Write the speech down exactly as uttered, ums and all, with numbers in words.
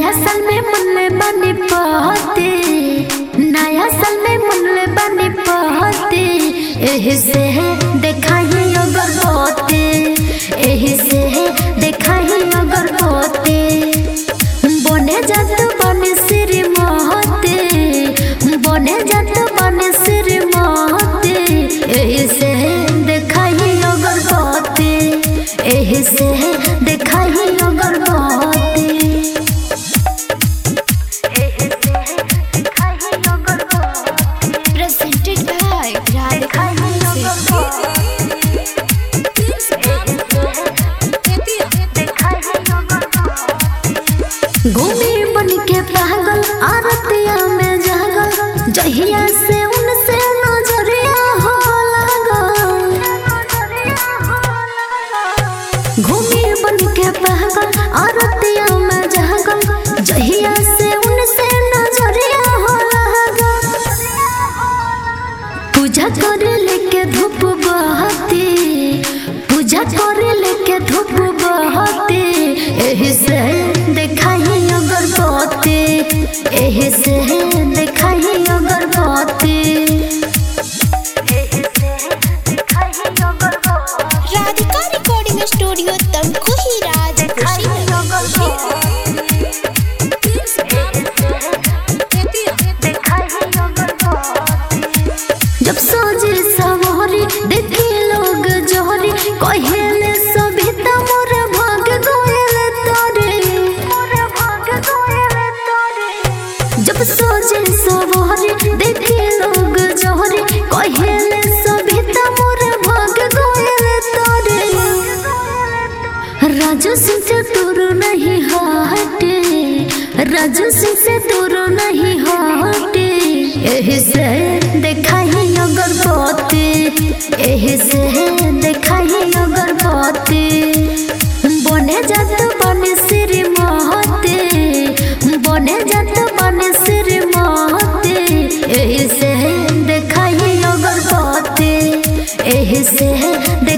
नया साल में मनले बनी पहते, नया साल में मनले बनी पहते, एही से देखाही अगरबत्ती, एही से देखाही अगरबत्ती। बने जात बने सिर महते, बने जात बने सिर महते, एही से देखाही अगरबत्ती, एही से देखाही अगरबत्ती। Presented by Radhika घूमी बन के पागल आरतिया में जागल, जहिया से उनसे नजरिया हो लागल। घूमी बन के पागल आरतिया में जागल, जहिया से उनसे नजरिया हो लागल। पूजा करे लेके धूप बहती, पूजा करे लेके धूप बहती, एही से देखाही अगरबत्ती, एही से देखाही अगरबत्ती। Radhika Recording Studio तमकुही राज जब सोजे सवारी देखी लोग जोहरी, कहेले सभी तमोर भाग गोयल तोरे। जब सोजे सवारी देखी लोग जोहरी, कहेले सभी तमोर भाग गोयल तोरे। राजू सिंह से दूर नहीं हटे, राजू सिंह से दूर नहीं हटे, एही से देखाही अगरबत्ती, एही से देखाही अगरबत्ती। बने जात बने सिर महते, बने जात बने सिर महते, एही से देखाही अगरबत्ती, एही से